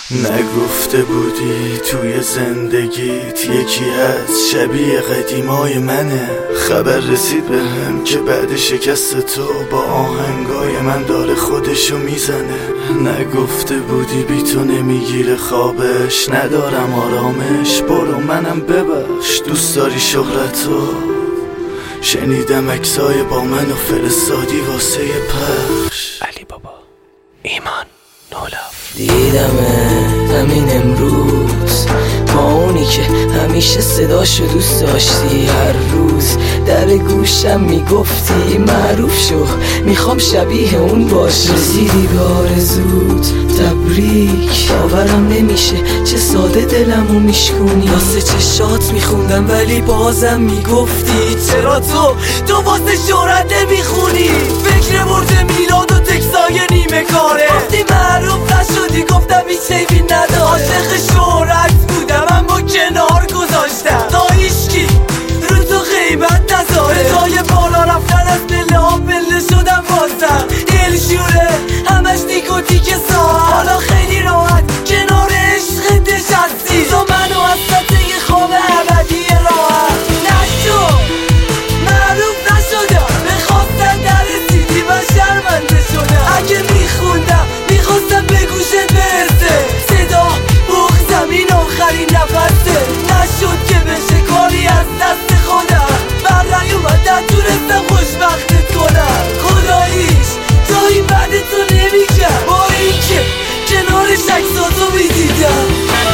نگفته بودی توی زندگیت یکی از شبیه قدیمای منه. خبر رسید بهم که بعد شکست تو با آهنگای من داره خودشو میزنه. نگفته بودی بی تو نمیگیره خوابش، ندارم آرامش، برو منم ببخش. دوست داری شهرتو؟ شنیدم عکسای با من و فرستادی واسه پخش. علی بابا ایمان نولاف. دیدمت همین امروز با اونی که همیشه صداشو دوست داشتی، هر روز در گوشم میگفتی معروف شو میخوام شبیه اون باشی. رسیدی به آرزوت تبریک، باورم نمیشه چه ساده دلمو میشکونی. واسه چشات میخوندم ولی بازم میگفتی چرا تو واسه شهرت نمیخونی. فکر برد میلاد و تکسای نیمه کاره، وقتی معروف نشدی گفتم هیچ حیفی نداره. عاشق شهرت بودم اما کنار گذاشتم تا هیچکی رو تو غیبت نذاره. جای بالا رفتن از پله ها پله شدم بازم دلشوره همش نیکوتیک ساعت. حالا خیلی راحت کنار عشق نشستی، تو منو از سطح خواب ابدی راحت نشو. معروف نشدم بخواستن نرسیدی و شرمنده شدم. اگه میخوندم میخواستم به گوشت برسه صدا بغزم این آخرین نفسه. نشد که بشه کاری از دست خودم، بر نیومد نتونستم خوشبختت کنم. خداییش جایی بعد تو نمیکرد با اینکه کنارش عکساتو میدیدم.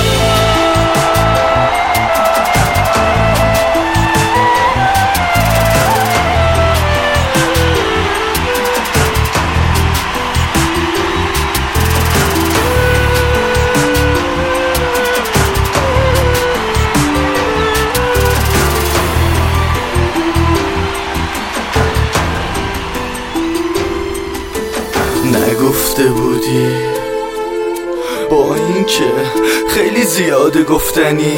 نگفته بودی با اینکه خیلی زیاده گفتنی،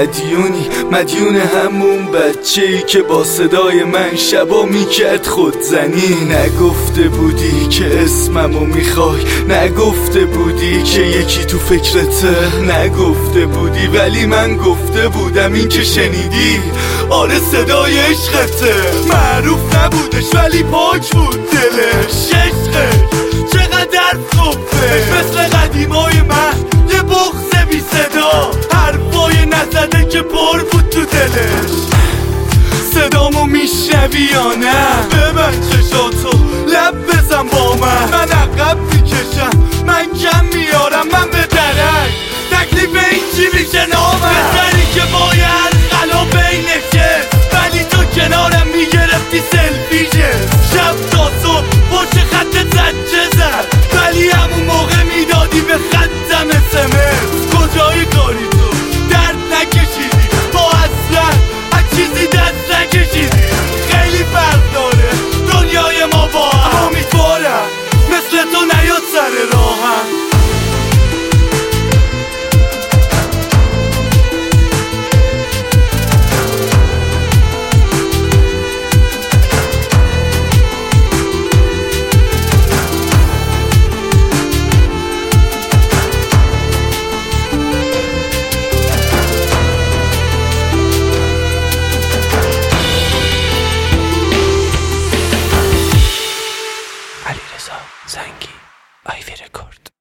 مدیون همون بچه‌ای که با صدای من شبا میکرد خودزنی. نگفته بودی که اسممو میخوای، نگفته بودی که یکی تو فکرته، نگفته بودی ولی من گفته بودم. این که شنیدی آره صدای عشقته. معروف نبودش ولی پاک بود دلش، عشقش چقدر خوبه مثل قدیمای من، یه بغض بی صدا، حرفای نزده که پر بود تو دلش. صدامو میشنوی یا نه؟ ببند چشاتو لب بزن با من عقب میکشم، من کم میارم، من به درک تکلیف این چی میشه نامه. بزنی که باید غلا بینشه ولی تو کنارم میگرفتی سلفیشه. شب تا صبح پشت خط زجه زد ولی همون موقع میدادی به خطم اسمس. کجای کاری تو درد نکشیدی با اصلا از چیزی دست نکشیدی. خیلی فرق داره دنیای ما با هم، امیدوارم مثل تو نیاد سر راهم. علیرضا زنگی آیوی رکورد.